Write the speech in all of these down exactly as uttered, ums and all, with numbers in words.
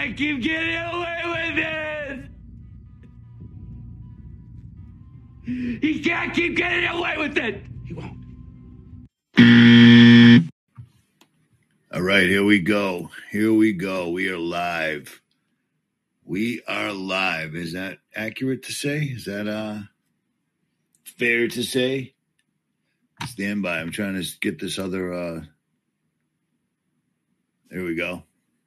can't keep getting away with it. He can't keep getting away with it. He won't. All right, here we go. Here we go. We are live. We are live. Is that accurate to say? Is that uh fair to say? Stand by. I'm trying to get this other uh there we go.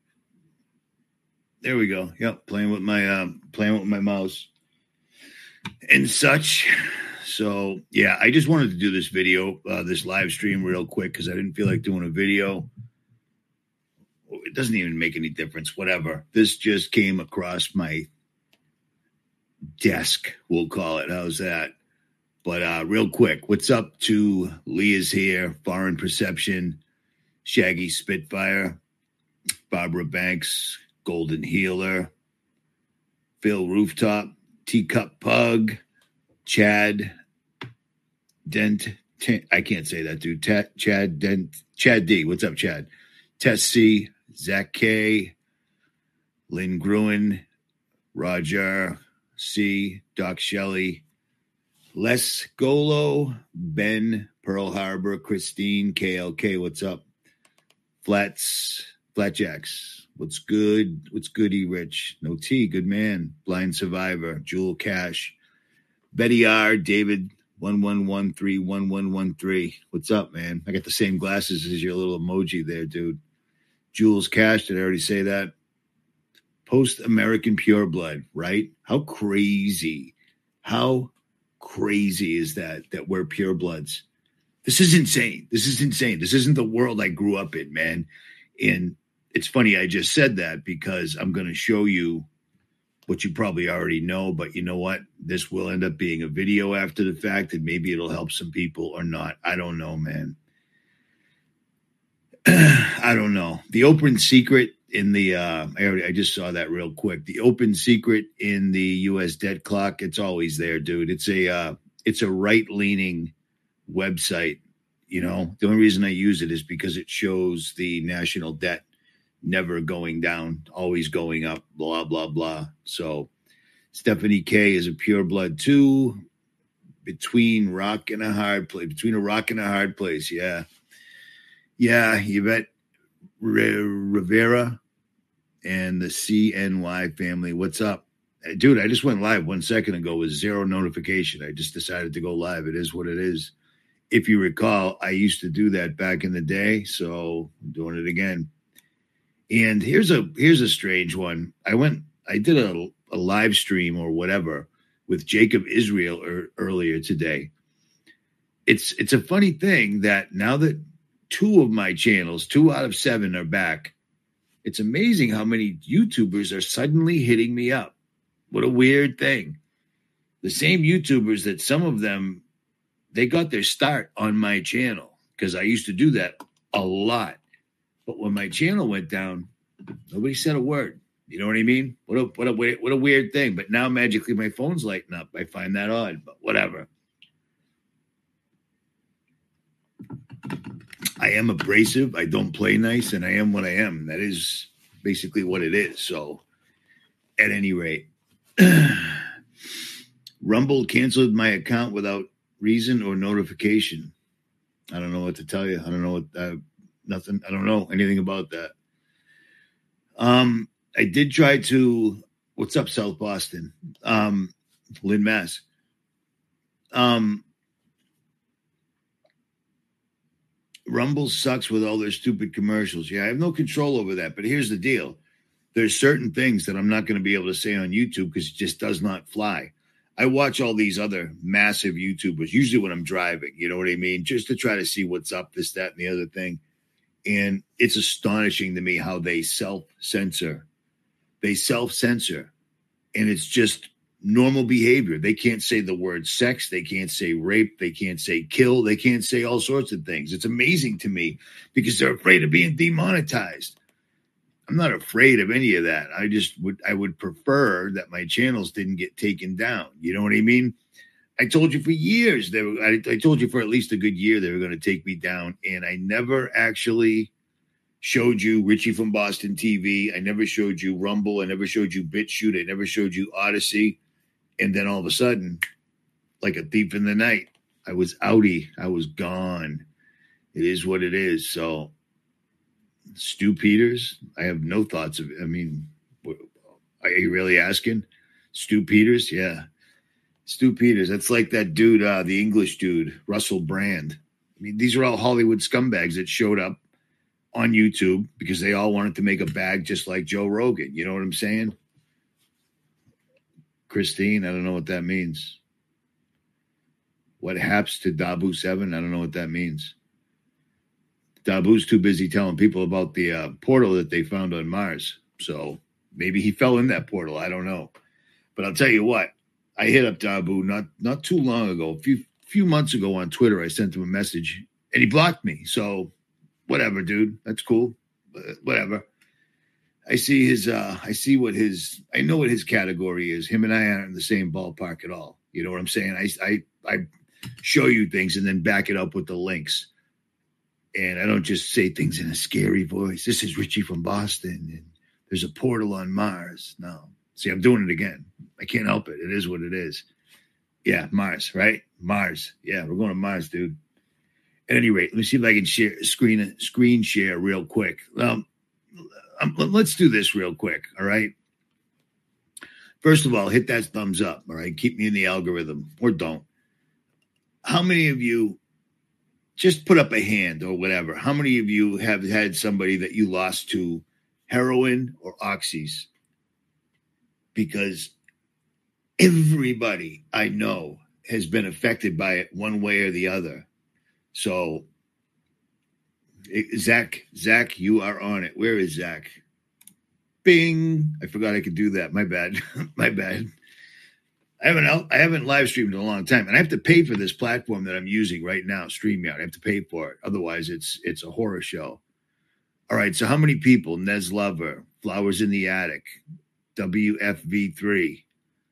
There we go. Yep, playing with my uh, playing with my mouse and such. So yeah, I just wanted to do this video, uh, this live stream real quick because I didn't feel like doing a video. It doesn't even make any difference. Whatever. This just came across my desk, we'll call it. How's that? But uh, real quick, what's up to Leah's here, Foreign Perception, Shaggy Spitfire, Barbara Banks, Golden Healer, Phil Rooftop, Teacup Pug, Chad Dent. T- I can't say that, dude. T- Chad Dent. Chad D. What's up, Chad? Tess C. Zach K. Lynn Gruen. Roger C. Doc Shelley. Les Golo. Ben. Pearl Harbor. Christine. K L K. What's up? Flats. Flatjacks. What's good? What's goody, Rich? No T. Good man. Blind Survivor. Jewel Cash. Betty R. David. one one one three one one one three. What's up, man? I got the same glasses as your little emoji there, dude. Jules Cash, did I already say that? Post-American Pureblood, right? How crazy, how crazy is that, that we're purebloods? This is insane. This is insane. This isn't the world I grew up in, man. And it's funny I just said that because I'm going to show you what you probably already know, but you know what? This will end up being a video after the fact, and maybe it'll help some people or not. I don't know, man. I don't know. The open secret in the, uh, I already, I just saw that real quick. The open secret in the U S debt clock, it's always there, dude. It's a, uh, it's a right-leaning website. You know, the only reason I use it is because it shows the national debt never going down, always going up, blah, blah, blah. So Stephanie K is a pureblood too. Between rock and a hard place. Between a rock and a hard place, yeah. Yeah, Yvette Rivera and the C N Y family. What's up? Dude, I just went live one second ago with zero notification. I just decided to go live. It is what it is. If you recall, I used to do that back in the day, so I'm doing it again. And here's a here's a strange one. I went, I did a, a live stream or whatever with Jacob Israel er, earlier today. It's it's a funny thing that now that two of my channels, two out of seven are back, it's amazing how many YouTubers are suddenly hitting me up. What a weird thing. The same YouTubers that some of them, they got their start on my channel because I used to do that a lot. But when my channel went down, nobody said a word. You know what I mean? What a what a what a weird thing. But now magically my phone's lighting up. I find that odd, but whatever. I am abrasive. I don't play nice, and I am what I am. That is basically what it is. So, at any rate, Rumble canceled my account without reason or notification. I don't know what to tell you. I don't know what. Uh, Nothing. I don't know anything about that. Um, I did try to. What's up, South Boston? Um, Lynn, Mass. Um, Rumble sucks with all their stupid commercials. Yeah, I have no control over that. But here's the deal: there's certain things that I'm not going to be able to say on YouTube because it just does not fly. I watch all these other massive YouTubers usually when I'm driving. You know what I mean? Just to try to see what's up, this, that, and the other thing. And it's astonishing to me how they self-censor. They self-censor. And it's just normal behavior. They can't say the word sex. They can't say rape. They can't say kill. They can't say all sorts of things. It's amazing to me because they're afraid of being demonetized. I'm not afraid of any of that. I just would, I would prefer that my channels didn't get taken down. You know what I mean? I told you for years, they were, I, I told you for at least a good year they were going to take me down, and I never actually showed you Richie from Boston T V. I never showed you Rumble. I never showed you BitChute. I never showed you Odyssey. And then all of a sudden, like a thief in the night, I was outie. I was gone. It is what it is. So, Stu Peters, I have no thoughts of it. I mean, are you really asking? Stu Peters? Yeah. Stu Peters. That's like that dude, uh, the English dude, Russell Brand. I mean, these are all Hollywood scumbags that showed up on YouTube because they all wanted to make a bag just like Joe Rogan. You know what I'm saying? Christine, I don't know what that means. What happens to Dabu seven? I don't know what that means. Dabu's too busy telling people about the uh, portal that they found on Mars. So maybe he fell in that portal. I don't know. But I'll tell you what. I hit up Dabu not, not too long ago. A few, few months ago on Twitter, I sent him a message, and he blocked me. So whatever, dude. That's cool. Whatever. I see his, uh, I see what his, I know what his category is. Him and I aren't in the same ballpark at all. You know what I'm saying? I, I, I show you things and then back it up with the links. And I don't just say things in a scary voice. This is Richie from Boston, and there's a portal on Mars. No. See, I'm doing it again. I can't help it. It is what it is. Yeah, Mars, right? Mars. Yeah, we're going to Mars, dude. At any rate, let me see if I can share screen screen share real quick. Um, um, let's do this real quick, all right? First of all, hit that thumbs up, all right? Keep me in the algorithm, or don't. How many of you, just put up a hand or whatever, how many of you have had somebody that you lost to heroin or oxys? Because everybody I know has been affected by it one way or the other. So, Zach, Zach, you are on it. Where is Zach? Bing. I forgot I could do that. My bad. My bad. I haven't I haven't live streamed in a long time, and I have to pay for this platform that I'm using right now, StreamYard. I have to pay for it. Otherwise, it's it's a horror show. All right, so how many people? Nez Lover, Flowers in the Attic, W F V three,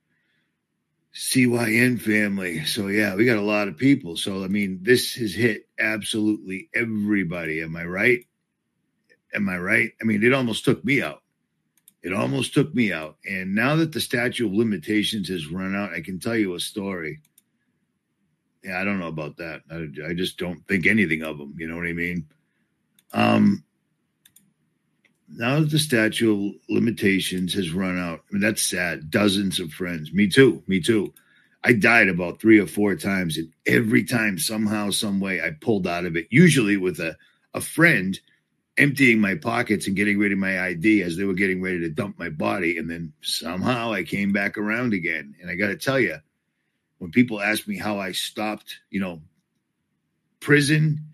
C Y N family. So, yeah, we got a lot of people. So, I mean, this has hit absolutely everybody. Am I right? Am I right? I mean, it almost took me out. It almost took me out. And now that the statute of limitations has run out, I can tell you a story. Yeah, I don't know about that. I, I just don't think anything of them. You know what I mean? Um, now that the statute of limitations has run out, I mean, that's sad. Dozens of friends. Me too. Me too. I died about three or four times. And every time, somehow, some way, I pulled out of it, usually with a, a friend emptying my pockets and getting rid of my I D as they were getting ready to dump my body. And then somehow I came back around again. And I got to tell you, when people ask me how I stopped, you know, prison,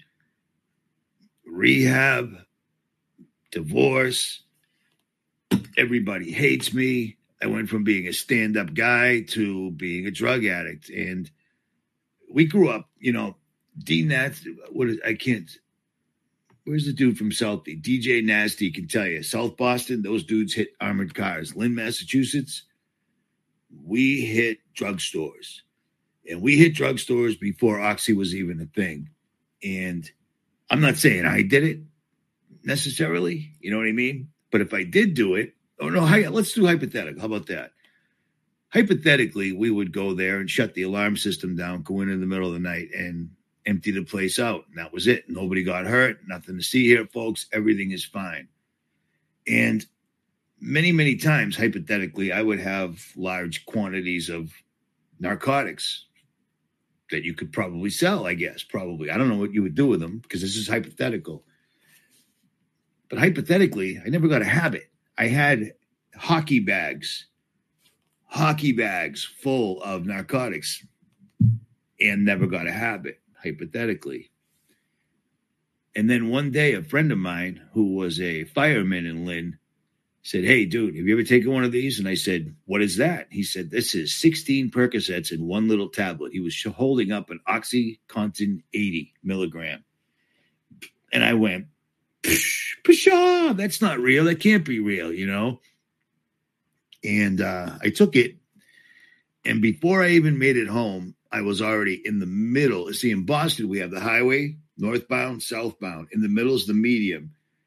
rehab, divorce, everybody hates me. I went from being a stand-up guy to being a drug addict. And we grew up, you know, D Nats, what is, I can't, where's the dude from Southie? D J Nasty can tell you. South Boston, those dudes hit armored cars. Lynn, Massachusetts, we hit drugstores. And we hit drugstores before Oxy was even a thing. And I'm not saying I did it necessarily. You know what I mean? But if I did do it, oh no, let's do hypothetical. How about that? Hypothetically, we would go there and shut the alarm system down, go in in the middle of the night and empty the place out. And that was it. Nobody got hurt. Nothing to see here, folks. Everything is fine. And many, many times, hypothetically, I would have large quantities of narcotics that you could probably sell, I guess, probably. I don't know what you would do with them because this is hypothetical. But hypothetically, I never got a habit. I had hockey bags, hockey bags full of narcotics and never got a habit. Hypothetically. And then one day, a friend of mine who was a fireman in Lynn said, "Hey, dude, have you ever taken one of these?" And I said, "What is that?" He said, "This is sixteen Percocets in one little tablet." He was holding up an OxyContin eighty milligram. And I went, Psh, pshaw, that's not real. That can't be real, you know? And uh, I took it. And before I even made it home, I was already in the middle. See, in Boston, we have the highway, northbound, southbound. In the middle is the medium.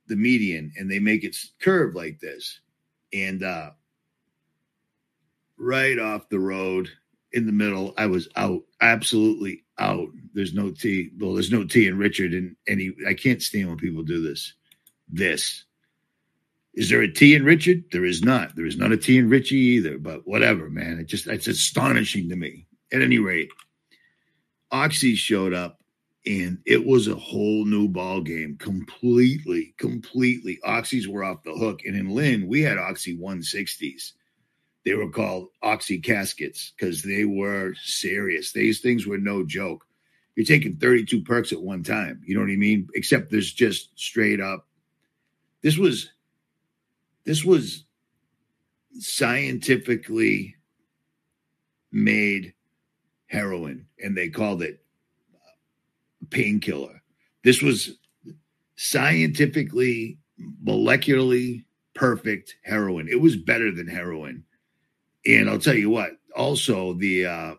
the median and they make it curve like this. And uh, right off the road in the middle, I was out, absolutely out. There's no T. Well, there's no T in Richard. And any, I can't stand when people do this. This. Is there a T in Richard? There is not. There is not a T in Richie either, but whatever, man. It just, it's astonishing to me. At any rate, Oxy showed up and it was a whole new ball game. Completely, completely. Oxys were off the hook. And in Lynn, we had Oxy one sixties. They were called Oxy caskets because they were serious. These things were no joke. You're taking thirty-two perks at one time. You know what I mean? Except there's just straight up. This was, this was scientifically made heroin, and they called it painkiller. This was scientifically, molecularly perfect heroin. It was better than heroin. And I'll tell you what, also the uh,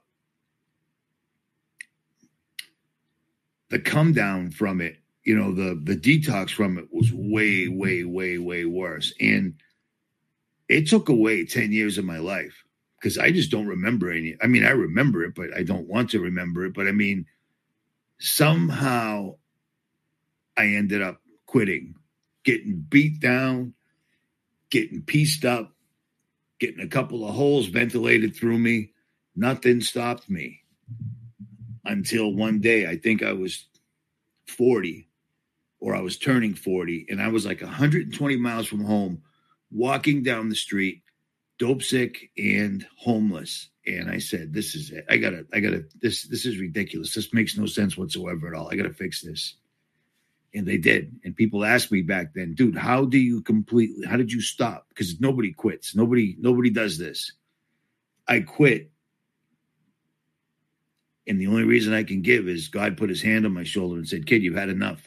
the come down from it, you know, the the detox from it was way, way, way, way worse. And it took away ten years of my life because I just don't remember any. I mean, I remember it, but I don't want to remember it. But I mean, somehow I ended up quitting, getting beat down, getting pieced up, getting a couple of holes ventilated through me. Nothing stopped me until one day, I think I was forty or I was turning forty, and I was like one hundred twenty miles from home, walking down the street, dope sick and homeless. And I said, this is it. I gotta, I gotta, this, this is ridiculous. This makes no sense whatsoever at all. I gotta fix this. And they did. And people asked me back then, dude, how do you completely, how did you stop? Because nobody quits. Nobody, nobody does this. I quit. And the only reason I can give is God put his hand on my shoulder and said, kid, you've had enough.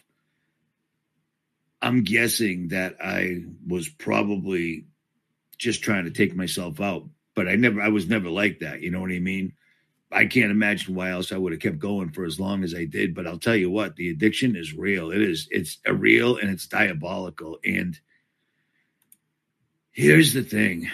I'm guessing that I was probably just trying to take myself out, but I never, I was never like that. You know what I mean? I can't imagine why else I would have kept going for as long as I did. But I'll tell you what, the addiction is real. It is, it's a real and it's diabolical. And here's the thing.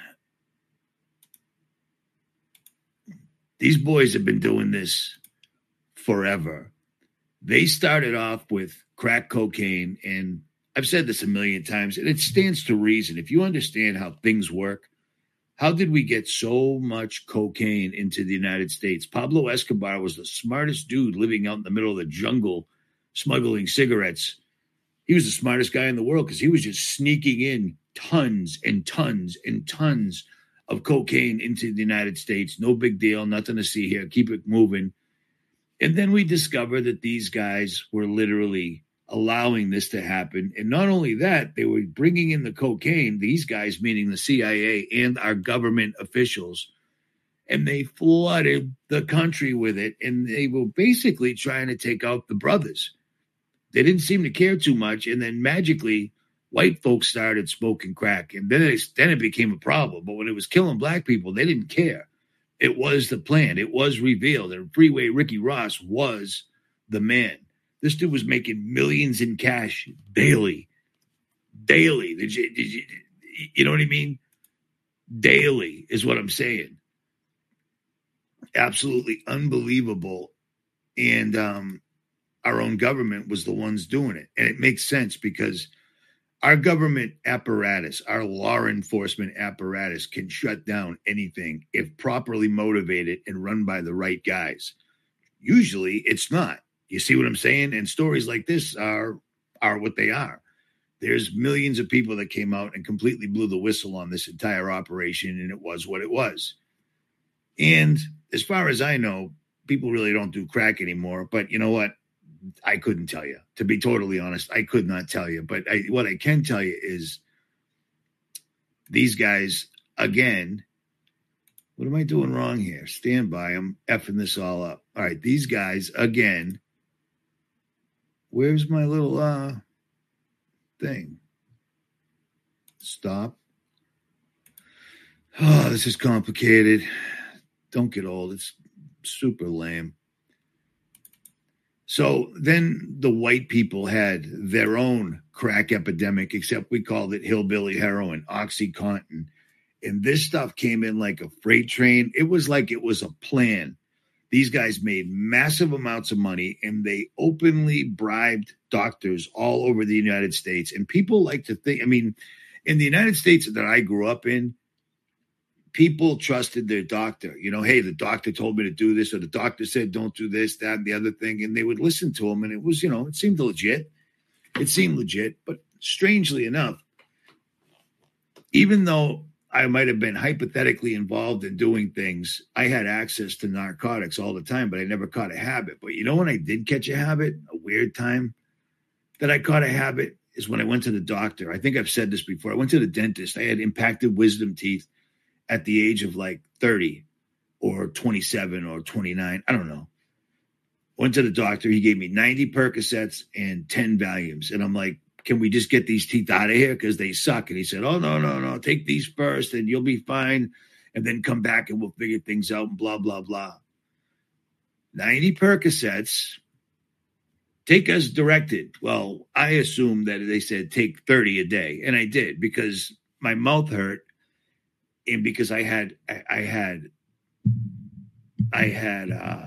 These boys have been doing this forever. They started off with crack cocaine, and I've said this a million times, and it stands to reason. If you understand how things work, how did we get so much cocaine into the United States? Pablo Escobar was the smartest dude living out in the middle of the jungle smuggling cigarettes. He was the smartest guy in the world because he was just sneaking in tons and tons and tons of cocaine into the United States. No big deal, nothing to see here. Keep it moving. And then we discovered that these guys were literally allowing this to happen. And not only that, they were bringing in the cocaine, these guys, meaning the C I A and our government officials, and they flooded the country with it. And they were basically trying to take out the brothers. They didn't seem to care too much. And then magically, white folks started smoking crack. And then it, then it became a problem. But when it was killing black people, they didn't care. It was the plan. It was revealed. And Freeway Ricky Ross was the man. This dude was making millions in cash daily. Daily. Did you, did you, you know what I mean? Daily is what I'm saying. Absolutely unbelievable. And um, our own government was the ones doing it. And it makes sense because our government apparatus, our law enforcement apparatus can shut down anything if properly motivated and run by the right guys. Usually it's not. You see what I'm saying? And stories like this are, are what they are. There's millions of people that came out and completely blew the whistle on this entire operation, and it was what it was. And as far as I know, people really don't do crack anymore. But you know what? I couldn't tell you. To be totally honest, I could not tell you. But I, what I can tell you is these guys, again, what am I doing wrong here? Stand by. I'm effing this all up. All right, these guys, again, where's my little uh thing? Stop. Oh, this is complicated. Don't get old. It's super lame. So then the white people had their own crack epidemic, except we called it hillbilly heroin, OxyContin. And this stuff came in like a freight train. It was like it was a plan. These guys made massive amounts of money, and they openly bribed doctors all over the United States. And people like to think, I mean, in the United States that I grew up in, people trusted their doctor. You know, hey, the doctor told me to do this, or the doctor said don't do this, that, and the other thing. And they would listen to him. And it was, you know, it seemed legit. It seemed legit. But strangely enough, even though I might have been hypothetically involved in doing things, I had access to narcotics all the time, but I never caught a habit. But you know when I did catch a habit, a weird time that I caught a habit is when I went to the doctor. I think I've said this before. I went to the dentist. I had impacted wisdom teeth at the age of like thirty or twenty-seven or twenty-nine. I don't know. Went to the doctor. He gave me ninety Percocets and ten Valiums. And I'm like, can we just get these teeth out of here? Because they suck. And he said, oh, no, no, no. Take these first and you'll be fine. And then come back and we'll figure things out and blah, blah, blah. ninety Percocets. Take as directed. Well, I assumed that they said take thirty a day. And I did because my mouth hurt. And because I had, I, I had, I had uh,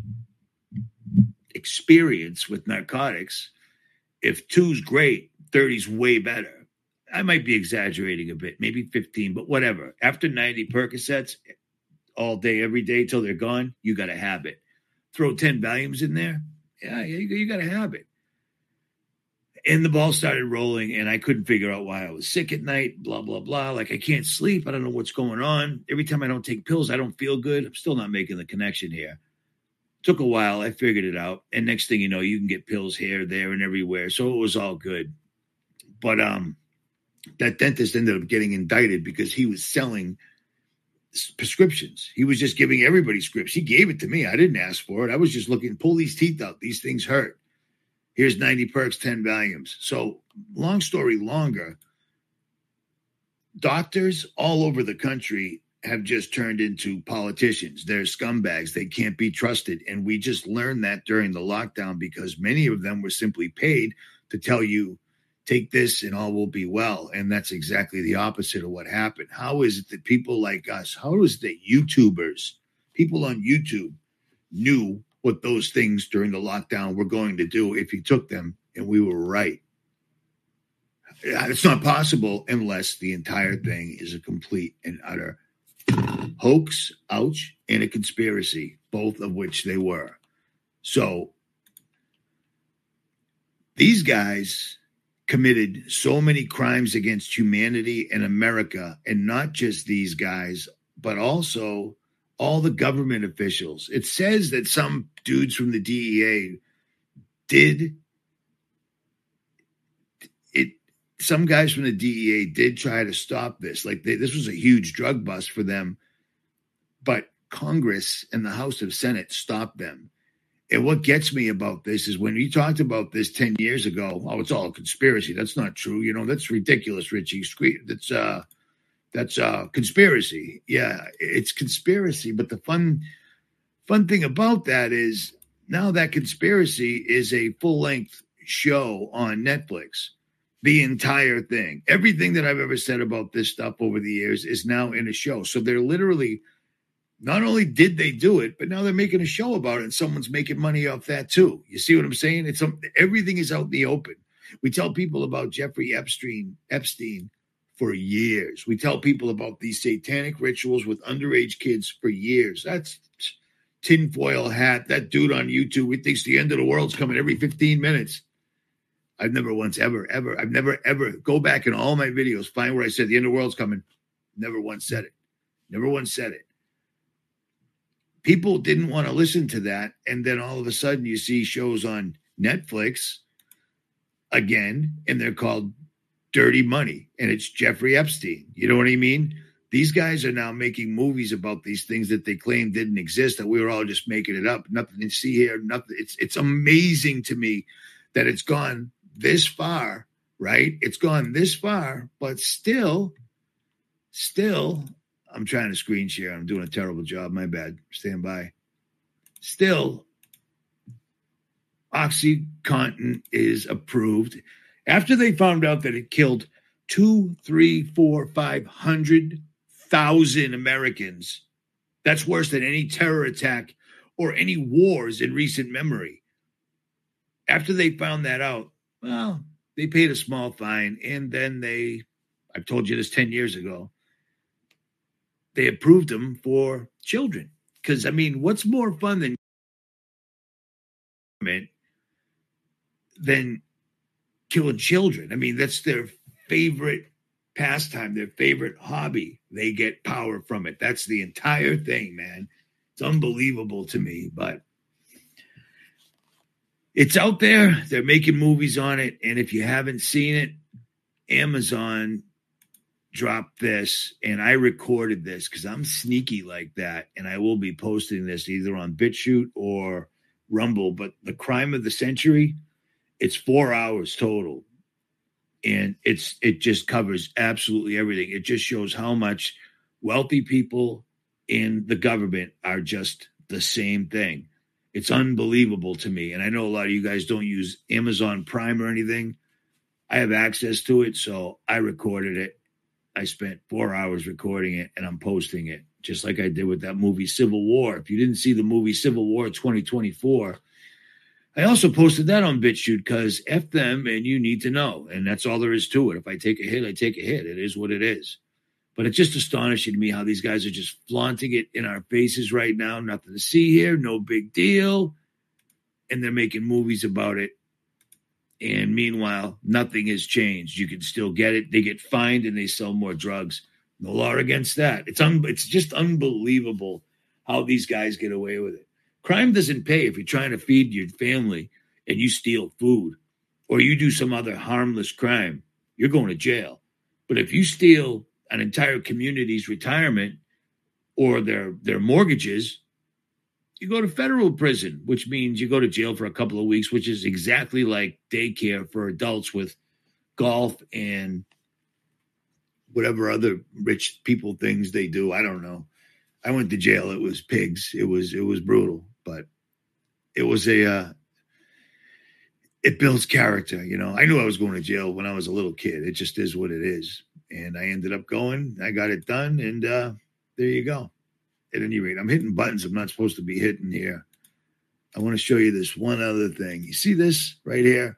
experience with narcotics. If two's great, thirty's way better. I might be exaggerating a bit, maybe fifteen, but whatever. After ninety Percocets all day, every day till they're gone, you got to have it. Throw ten Valiums in there. Yeah, you, you got to have it. And the ball started rolling, and I couldn't figure out why I was sick at night, blah, blah, blah. Like, I can't sleep. I don't know what's going on. Every time I don't take pills, I don't feel good. I'm still not making the connection here. Took a while. I figured it out. And next thing you know, you can get pills here, there, and everywhere. So it was all good. But um, that dentist ended up getting indicted because he was selling prescriptions. He was just giving everybody scripts. He gave it to me. I didn't ask for it. I was just looking, pull these teeth out. These things hurt. Here's ninety Perks, ten Valiums. So long story longer, doctors all over the country have just turned into politicians. They're scumbags. They can't be trusted. And we just learned that during the lockdown because many of them were simply paid to tell you, take this and all will be well. And that's exactly the opposite of what happened. How is it that people like us, how is it that YouTubers, people on YouTube knew what those things during the lockdown were going to do if you took them and we were right? It's not possible unless the entire thing is a complete and utter hoax, ouch, and a conspiracy, both of which they were. So these guys committed so many crimes against humanity and America, and not just these guys, but also all the government officials. It says that some dudes from the D E A did it. Some guys from the D E A did try to stop this. Like they, this was a huge drug bust for them, but Congress and the House of Senate stopped them. And what gets me about this is when we talked about this ten years ago, oh, it's all a conspiracy. That's not true. You know, that's ridiculous, Richie. That's uh, that's uh, conspiracy. Yeah, it's conspiracy. But the fun, fun thing about that is now that conspiracy is a full-length show on Netflix. The entire thing. Everything that I've ever said about this stuff over the years is now in a show. So they're literally, not only did they do it, but now they're making a show about it, and someone's making money off that too. You see what I'm saying? It's um, everything is out in the open. We tell people about Jeffrey Epstein, Epstein for years. We tell people about these satanic rituals with underage kids for years. That's tinfoil hat. That dude on YouTube, he thinks the end of the world's coming every fifteen minutes. I've never once, ever, ever, I've never, ever, go back in all my videos, find where I said the end of the world's coming. Never once said it. Never once said it. People didn't want to listen to that. And then all of a sudden you see shows on Netflix again, and they're called Dirty Money. And it's Jeffrey Epstein. You know what I mean? These guys are now making movies about these things that they claim didn't exist, that we were all just making it up. Nothing to see here. Nothing. It's, it's amazing to me that it's gone this far, right? It's gone this far, but still, still, I'm trying to screen share. I'm doing a terrible job. My bad. Stand by. Still, OxyContin is approved after they found out that it killed two, three, four, five hundred thousand Americans. That's worse than any terror attack or any wars in recent memory. After they found that out, well, they paid a small fine, and then they, I've told you this ten years ago, they approved them for children. Because, I mean, what's more fun than than killing children? I mean, that's their favorite pastime, their favorite hobby. They get power from it. That's the entire thing, man. It's unbelievable to me, but it's out there. They're making movies on it. And if you haven't seen it, Amazon dropped this, and I recorded this because I'm sneaky like that. And I will be posting this either on BitChute or Rumble. But The Crime of the Century, it's four hours total. And it's it just covers absolutely everything. It just shows how much wealthy people in the government are just the same thing. It's unbelievable to me. And I know a lot of you guys don't use Amazon Prime or anything. I have access to it, so I recorded it. I spent four hours recording it, and I'm posting it, just like I did with that movie Civil War. If you didn't see the movie Civil War twenty twenty-four, I also posted that on BitChute because F them and you need to know. And that's all there is to it. If I take a hit, I take a hit. It is what it is. But it's just astonishing to me how these guys are just flaunting it in our faces right now. Nothing to see here. No big deal. And they're making movies about it. And meanwhile, nothing has changed. You can still get it. They get fined and they sell more drugs. No law against that. It's un- It's just unbelievable how these guys get away with it. Crime doesn't pay if you're trying to feed your family and you steal food or you do some other harmless crime. You're going to jail. But if you steal an entire community's retirement or their, their mortgages, you go to federal prison, which means you go to jail for a couple of weeks, which is exactly like daycare for adults with golf and whatever other rich people things they do. I don't know. I went to jail. It was pigs. It was, it was brutal, but it was a, uh, it builds character. You know, I knew I was going to jail when I was a little kid. It just is what it is. And I ended up going, I got it done. And, uh, there you go. At any rate, I'm hitting buttons I'm not supposed to be hitting here. I want to show you this one other thing. You see this right here?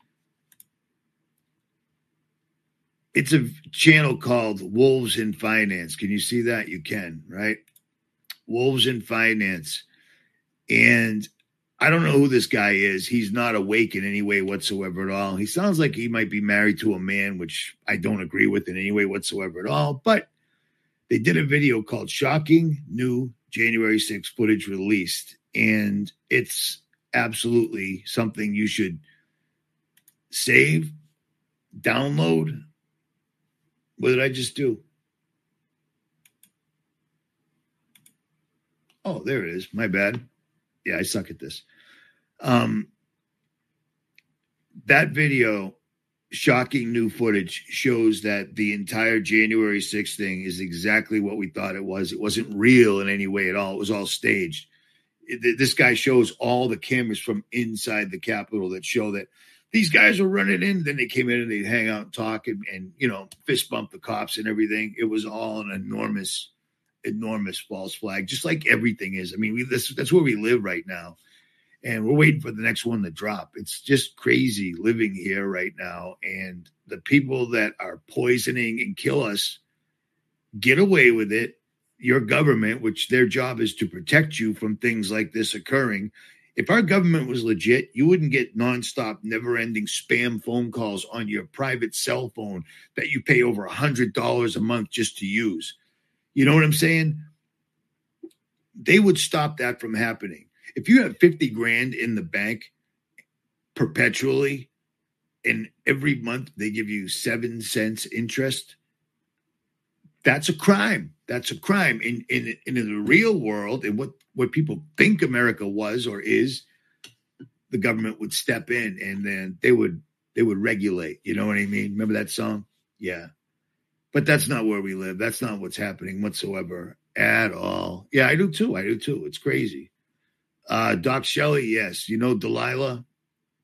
It's a channel called Wolves in Finance. Can you see that? You can, right? Wolves in Finance. And I don't know who this guy is. He's not awake in any way whatsoever at all. He sounds like he might be married to a man, which I don't agree with in any way whatsoever at all. But they did a video called Shocking New January sixth Footage Released. And it's absolutely something you should save, download. What did I just do? Oh, there it is. My bad. Yeah, I suck at this. Um, that video, Shocking New Footage, shows that the entire January sixth thing is exactly what we thought it was. It wasn't real in any way at all. It was all staged. It, this guy shows all the cameras from inside the Capitol that show that these guys were running in. Then they came in and they'd hang out and talk and, and, you know, fist bump the cops and everything. It was all an enormous, enormous false flag, just like everything is. I mean, we, this, that's where we live right now. And we're waiting for the next one to drop. It's just crazy living here right now. And the people that are poisoning and kill us get away with it. Your government, which their job is to protect you from things like this occurring. If our government was legit, you wouldn't get nonstop, never-ending spam phone calls on your private cell phone that you pay over one hundred dollars a month just to use. You know what I'm saying? They would stop that from happening. If you have fifty grand in the bank perpetually and every month they give you seven cents interest, that's a crime. That's a crime. In, in, in the real world, and what, what people think America was or is, the government would step in and then they would they would regulate. You know what I mean? Remember that song? Yeah. But that's not where we live. That's not what's happening whatsoever at all. Yeah, I do too. I do too. It's crazy. Uh, Doc Shelley, yes. You know Delilah?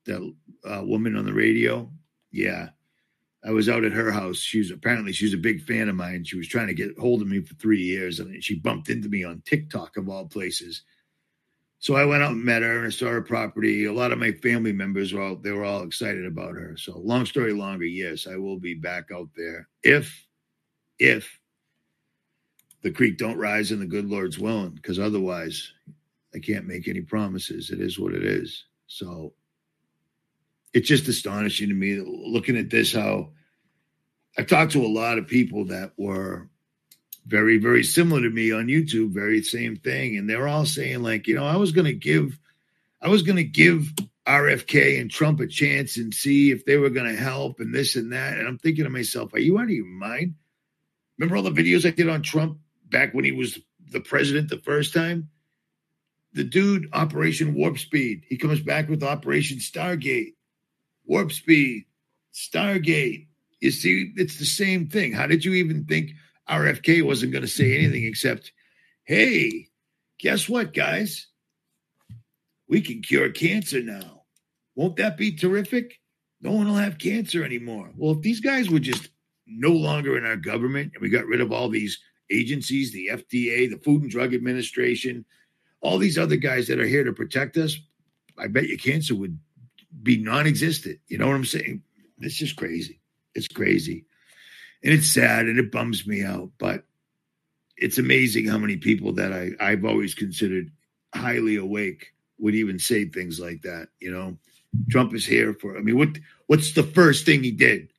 that uh, woman on the radio. Yeah. I was out at her house. She was apparently she was a big fan of mine. She was trying to get hold of me for three years. I mean, she bumped into me on TikTok of all places. So I went out and met her and I saw her property. A lot of my family members were all they were all excited about her. So long story longer, yes, I will be back out there if if the creek don't rise and the good Lord's willing, because otherwise I can't make any promises. It is what it is. So it's just astonishing to me looking at this, how I've talked to a lot of people that were very, very similar to me on YouTube, very same thing. And they're all saying like, you know, I was going to give, I was going to give R F K and Trump a chance and see if they were going to help and this and that. And I'm thinking to myself, are you out of your mind? Remember all the videos I did on Trump back when he was the president the first time? The dude, Operation Warp Speed, he comes back with Operation Stargate. Warp Speed, Stargate. You see, it's the same thing. How did you even think R F K wasn't going to say anything except, hey, guess what, guys? We can cure cancer now. Won't that be terrific? No one will have cancer anymore. Well, if these guys were just no longer in our government and we got rid of all these agencies, the F D A, the Food and Drug Administration, all these other guys that are here to protect us, I bet you cancer would be non-existent. You know what I'm saying? It's just crazy. It's crazy. And it's sad and it bums me out, but it's amazing how many people that I, I've always considered highly awake would even say things like that. You know, Trump is here for, I mean, what, what's the first thing he did?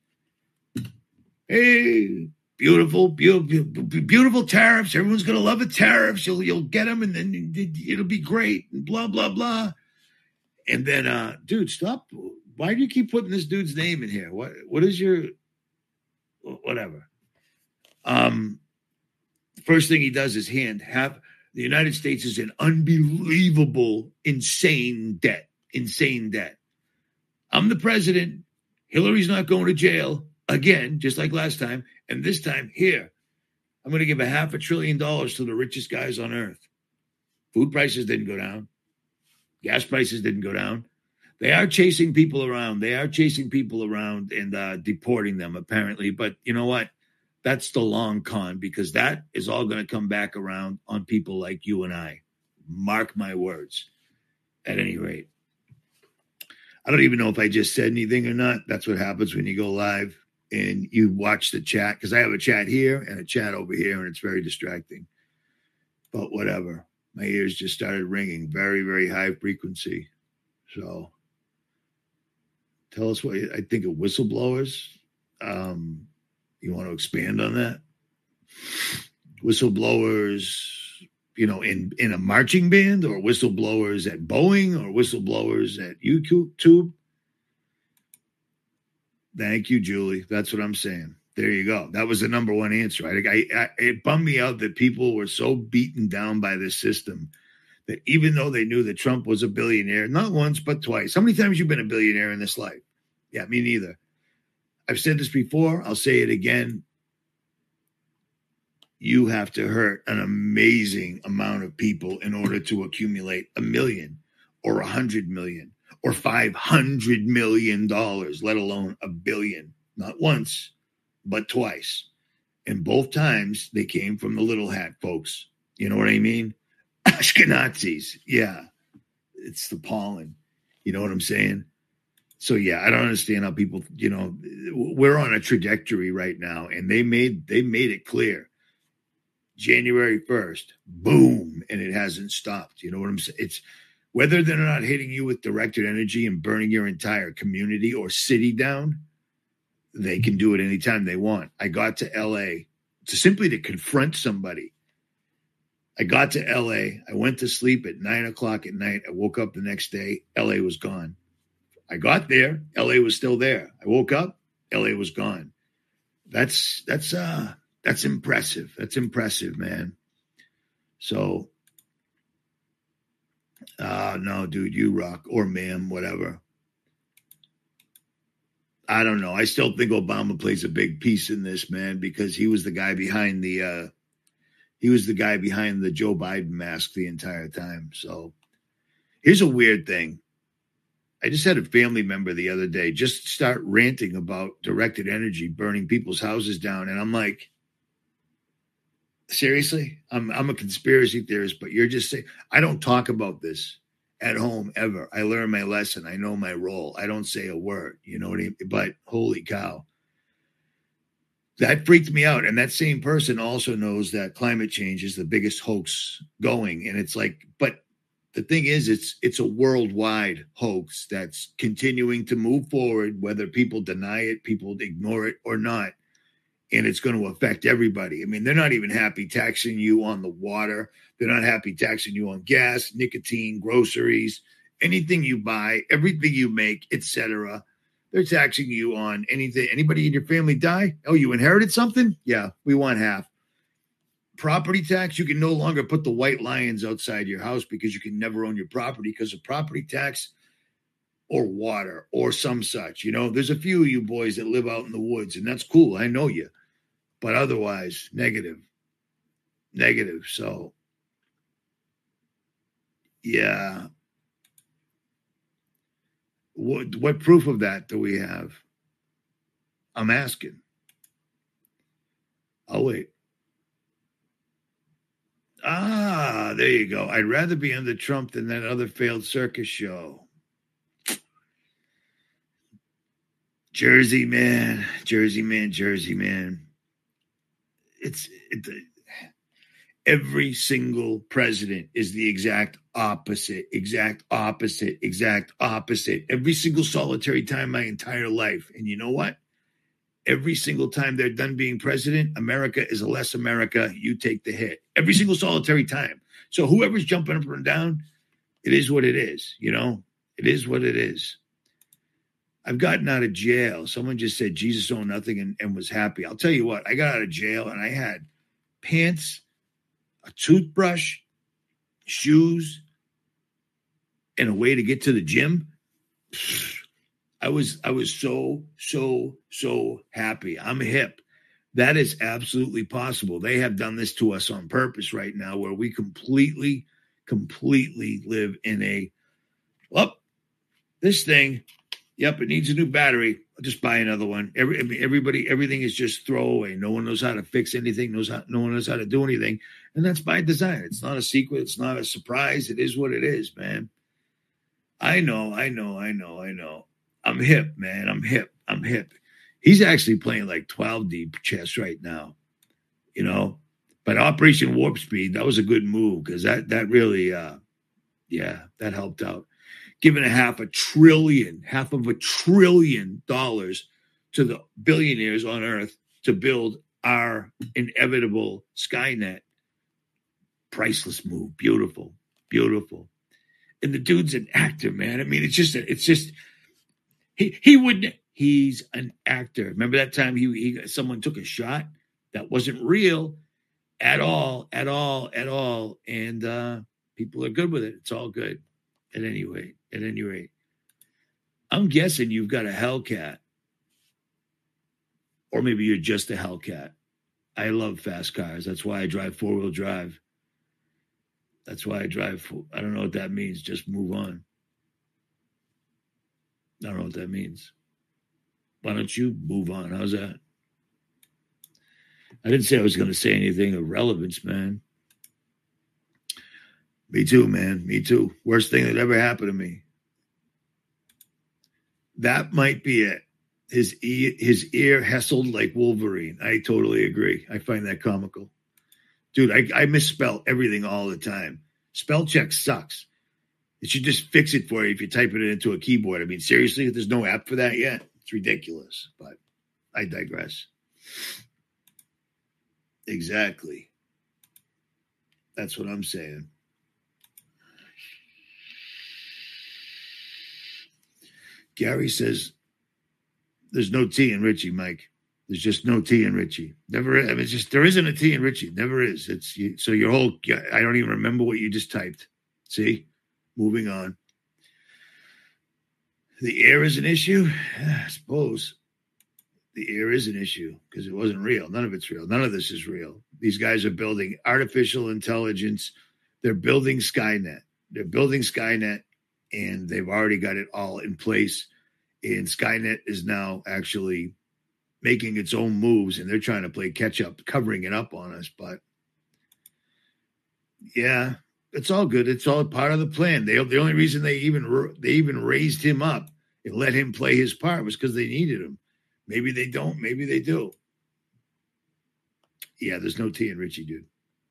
Hey, beautiful, beautiful, beautiful tariffs. Everyone's going to love the tariffs. You'll, you'll get them and then it'll be great and blah, blah, blah. And then, uh, dude, stop. Why do you keep putting this dude's name in here? What, what is your, whatever. Um, first thing he does is hand have the United States is in unbelievable, insane debt, insane debt. I'm the president. Hillary's not going to jail again, just like last time. And this time here, I'm going to give a half a trillion dollars to the richest guys on earth. Food prices didn't go down. Gas prices didn't go down. They are chasing people around. They are chasing people around and uh, deporting them, apparently. But you know what? That's the long con, because that is all going to come back around on people like you and I. Mark my words. At any rate, I don't even know if I just said anything or not. That's what happens when you go live and you watch the chat, because I have a chat here and a chat over here, and it's very distracting. But whatever. My ears just started ringing, very, very high frequency. So tell us what I think of whistleblowers. Um, you want to expand on that? Whistleblowers, you know, in, in a marching band, or whistleblowers at Boeing, or whistleblowers at YouTube? Thank you, Julie. That's what I'm saying. There you go. That was the number one answer. I, I, I, it bummed me out that people were so beaten down by this system that even though they knew that Trump was a billionaire, not once, but twice. How many times have you been a billionaire in this life? Yeah, me neither. I've said this before. I'll say it again. You have to hurt an amazing amount of people in order to accumulate a million or a hundred million or five hundred million dollars, let alone a billion. Not once, but twice. And both times they came from the little hat folks. You know what I mean? Ashkenazis. Yeah. It's the pollen. You know what I'm saying? So, yeah, I don't understand how people, you know, we're on a trajectory right now, and they made they made it clear. January first, boom, and it hasn't stopped. You know what I'm saying? It's whether they're not hitting you with directed energy and burning your entire community or city down, they can do it anytime they want. I got to L A to simply to confront somebody. I got to L A. I went to sleep at nine o'clock at night. I woke up the next day. L A was gone. I got there. L A was still there. I woke up. L A was gone. That's that's uh that's impressive. That's impressive, man. So, uh no, dude, you rock, or ma'am, whatever. I don't know. I still think Obama plays a big piece in this, man, because he was the guy behind the uh, he was the guy behind the Joe Biden mask the entire time. So here's a weird thing. I just had a family member the other day just start ranting about directed energy burning people's houses down. And I'm like, seriously? I'm I'm a conspiracy theorist, but you're just saying, I don't talk about this at home ever. I learn my lesson. I know my role. I don't say a word, you know what I mean? But holy cow. That freaked me out. And that same person also knows that climate change is the biggest hoax going. And it's like, but the thing is, it's it's a worldwide hoax that's continuing to move forward, whether people deny it, people ignore it or not. And it's going to affect everybody. I mean, they're not even happy taxing you on the water. They're not happy taxing you on gas, nicotine, groceries, anything you buy, everything you make, et cetera. They're taxing you on anything. Anybody in your family die? Oh, you inherited something? Yeah, we want half. Property tax, you can no longer put the white lions outside your house because you can never own your property because of property tax or water or some such. You know, there's a few of you boys that live out in the woods, and that's cool. I know you. But otherwise, negative. Negative. So, yeah. What, what proof of that do we have? I'm asking. I'll wait. Ah, there you go. I'd rather be under Trump than that other failed circus show. Jersey man, Jersey man, Jersey man. It's it, every single president is the exact opposite, exact opposite, exact opposite. Every single solitary time my entire life. And you know what? Every single time they're done being president, America is a less America. You take the hit. Every single solitary time. So whoever's jumping up and down, it is what it is. You know, it is what it is. I've gotten out of jail. Someone just said Jesus owned nothing and, and was happy. I'll tell you what, I got out of jail and I had pants, a toothbrush, shoes, and a way to get to the gym. I was I was so, so, so happy. I'm hip. That is absolutely possible. They have done this to us on purpose right now where we completely, completely live in a, well, this thing, yep, it needs a new battery. I'll just buy another one. Every, everybody, everything is just throwaway. No one knows how to fix anything. Knows how, no one knows how to do anything. And that's by design. It's not a secret. It's not a surprise. It is what it is, man. I know, I know, I know, I know. I'm hip, man. I'm hip. I'm hip. He's actually playing like twelve deep chess right now, you know. But Operation Warp Speed, that was a good move because that that really, uh, yeah, that helped out. Giving a half a trillion, half of a trillion dollars to the billionaires on Earth to build our inevitable Skynet. Priceless move. Beautiful, beautiful. And the dude's an actor, man. I mean, it's just, it's just. He he wouldn't. He's an actor. Remember that time he he someone took a shot that wasn't real at all, at all, at all, and uh, people are good with it. It's all good. At any rate, at any rate, I'm guessing you've got a Hellcat, or maybe you're just a Hellcat. I love fast cars. That's why I drive four wheel drive. That's why I drive. I don't know what that means. Just move on. I don't know what that means. Why don't you move on? How's that? I didn't say I was going to say anything of relevance, man. Me too, man. Me too. Worst thing that ever happened to me. That might be it. His ear, his ear hessled like Wolverine. I totally agree. I find that comical. Dude, I, I misspell everything all the time. Spell check sucks. It should just fix it for you if you type it into a keyboard. I mean, seriously, there's no app for that yet. It's ridiculous, but I digress. Exactly. That's what I'm saying. Gary says, there's no T in Richie, Mike. There's just no T in Richie. Never is. I mean, it's just, there isn't a T in Richie. Never is. It's you, so your whole, I don't even remember what you just typed. See? Moving on. The air is an issue? Yeah, I suppose. The air is an issue because it wasn't real. None of it's real. None of this is real. These guys are building artificial intelligence. They're building Skynet. They're building Skynet. and they've already got it all in place. And Skynet is now actually making its own moves, and they're trying to play catch up, covering it up on us. But yeah, it's all good. It's all part of the plan. They the only reason they even they even raised him up and let him play his part was because they needed him. Maybe they don't. Maybe they do. Yeah, there's no T in Richie, dude.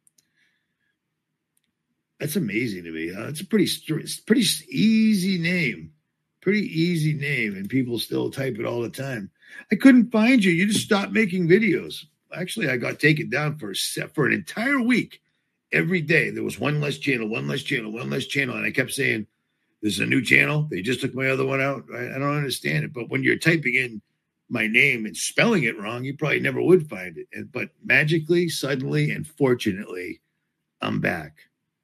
That's amazing to me. Uh, it's a pretty pretty easy name. Pretty easy name, and people still type it all the time. I couldn't find you. You just stopped making videos. Actually, I got taken down for a set, for an entire week. Every day, there was one less channel, one less channel, one less channel. And I kept saying, there's a new channel. They just took my other one out. I, I don't understand it. But when you're typing in my name and spelling it wrong, you probably never would find it. And, but magically, suddenly, and fortunately, I'm back.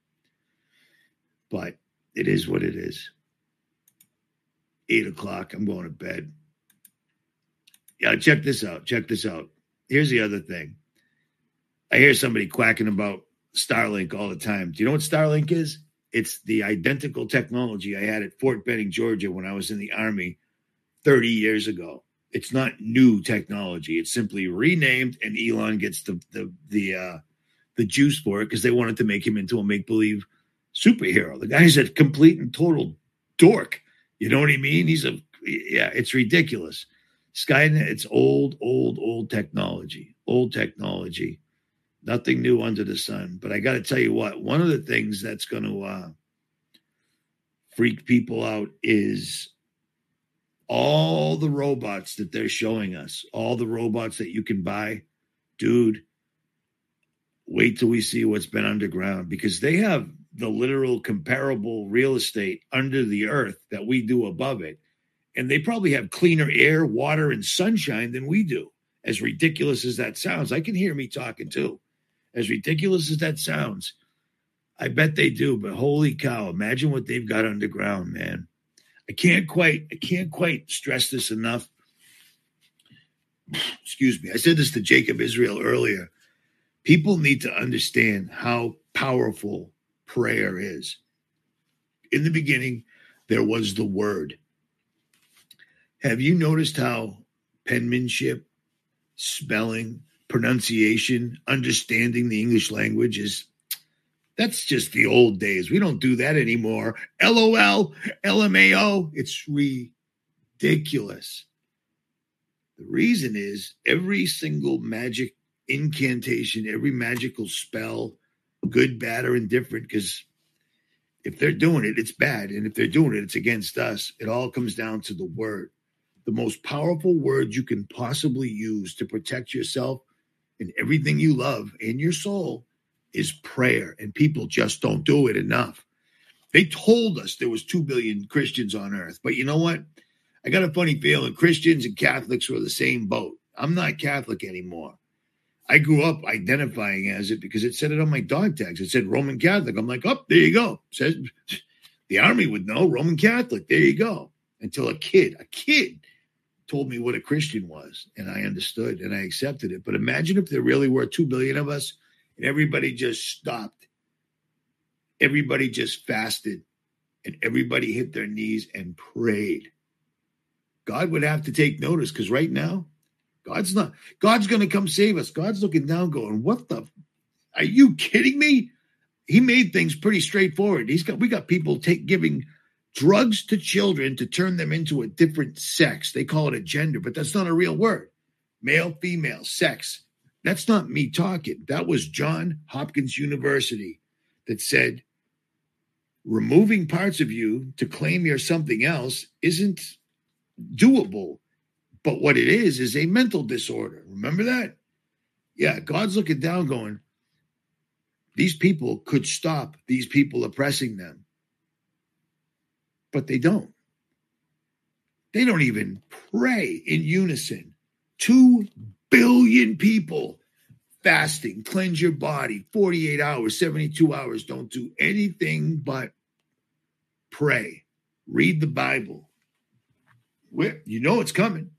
But it is what it is. Eight o'clock. I'm going to bed. Yeah, check this out. Check this out. Here's the other thing. I hear somebody quacking about Starlink all the time. Do you know what Starlink is? It's the identical technology I had at Fort Benning, Georgia, when I was in the Army thirty years ago. It's not new technology. It's simply renamed, and Elon gets the the the uh, the juice for it because they wanted to make him into a make-believe superhero. The guy's a complete and total dork. You know what I mean? He's a, yeah, it's ridiculous. Skynet, it's old, old, old technology, old technology, nothing new under the sun. But I got to tell you what, one of the things that's going to uh, freak people out is all the robots that they're showing us, all the robots that you can buy. Dude, wait till we see what's been underground, because they have the literal comparable real estate under the earth that we do above it. And they probably have cleaner air, water, and sunshine than we do. As ridiculous as that sounds, I can hear me talking too. As ridiculous as that sounds, I bet they do. But holy cow, imagine what they've got underground, man. I can't quite, I can't quite stress this enough. Excuse me. I said this to Jacob Israel earlier. People need to understand how powerful prayer is. In the beginning, there was the Word. Have you noticed how penmanship, spelling, pronunciation, understanding the English language is, that's just the old days. We don't do that anymore. L O L, L M A O, it's ridiculous. The reason is every single magic incantation, every magical spell, good, bad, or indifferent, because if they're doing it, it's bad. And if they're doing it, it's against us. It all comes down to the word. The most powerful word you can possibly use to protect yourself and everything you love in your soul is prayer. And people just don't do it enough. They told us there was two billion Christians on earth. But you know what? I got a funny feeling Christians and Catholics were the same boat. I'm not Catholic anymore. I grew up identifying as it because it said it on my dog tags. It said Roman Catholic. I'm like, oh, there you go. It says the Army would know, Roman Catholic. There you go. Until a kid, a kid told me what a Christian was, and I understood and I accepted it. But imagine if there really were two billion of us and everybody just stopped. Everybody just fasted and everybody hit their knees and prayed. God would have to take notice, because right now, God's not, God's going to come save us. God's looking down going, what the, are you kidding me? He made things pretty straightforward. He's got, we got people take giving drugs to children to turn them into a different sex. They call it a gender, but that's not a real word. Male, female, sex. That's not me talking. That was John Hopkins University that said, removing parts of you to claim you're something else isn't doable. But what it is, is a mental disorder. Remember that? Yeah, God's looking down going, these people could stop these people oppressing them. But they don't. They don't even pray in unison. Two billion people fasting, cleanse your body, forty-eight hours, seventy-two hours, don't do anything but pray. Read the Bible. Where, you know it's coming.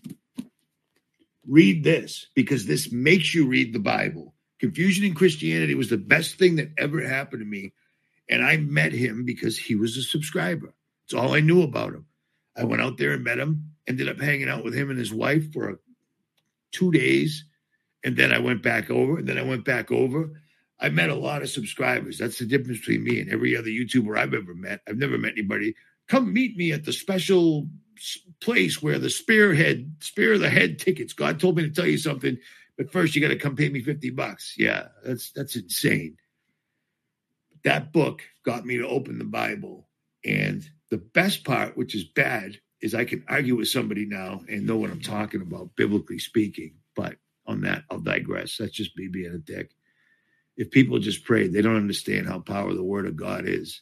Read this, because this makes you read the Bible. Confusion in Christianity was the best thing that ever happened to me. And I met him because he was a subscriber. It's all I knew about him. I went out there and met him, ended up hanging out with him and his wife for two days. And then I went back over, and then I went back over. I met a lot of subscribers. That's the difference between me and every other YouTuber I've ever met. I've never met anybody. Come meet me at the special place where the spearhead, spear of the head tickets. God told me to tell you something, but first you got to come pay me fifty bucks. Yeah, that's that's insane. That book got me to open the Bible. And the best part, which is bad, is I can argue with somebody now and know what I'm talking about, biblically speaking. But on that, I'll digress. That's just me being a dick. If people just pray, they don't understand how powerful the word of God is.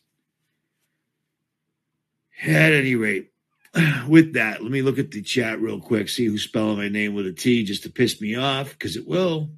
At any rate, with that, let me look at the chat real quick, see who's spelling my name with a T just to piss me off, because it will.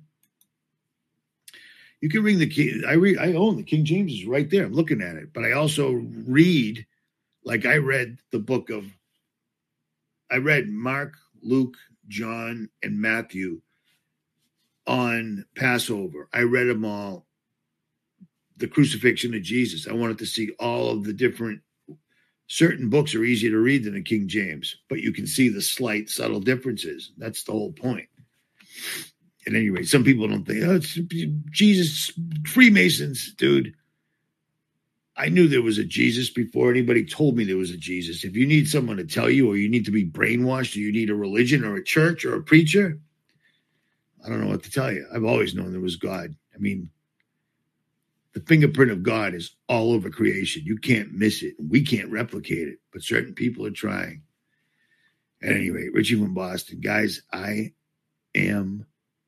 You can ring the King. I read. I own the King James is right there. I'm looking at it, but I also read, like I read the book of. I read Mark, Luke, John, and Matthew on Passover. I read them all. The crucifixion of Jesus. I wanted to see all of the different. Certain books are easier to read than the King James, but you can see the slight, subtle differences. That's the whole point. At any rate, some people don't think, oh, it's Jesus, Freemasons, dude. I knew there was a Jesus before anybody told me there was a Jesus. If you need someone to tell you, or you need to be brainwashed, or you need a religion or a church or a preacher, I don't know what to tell you. I've always known there was God. I mean, the fingerprint of God is all over creation. You can't miss it. We can't replicate it, but certain people are trying. At any rate, Richie from Boston. Guys, I am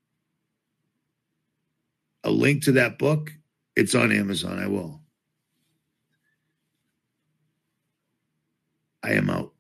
a link to that book. It's on Amazon. I will. I am out.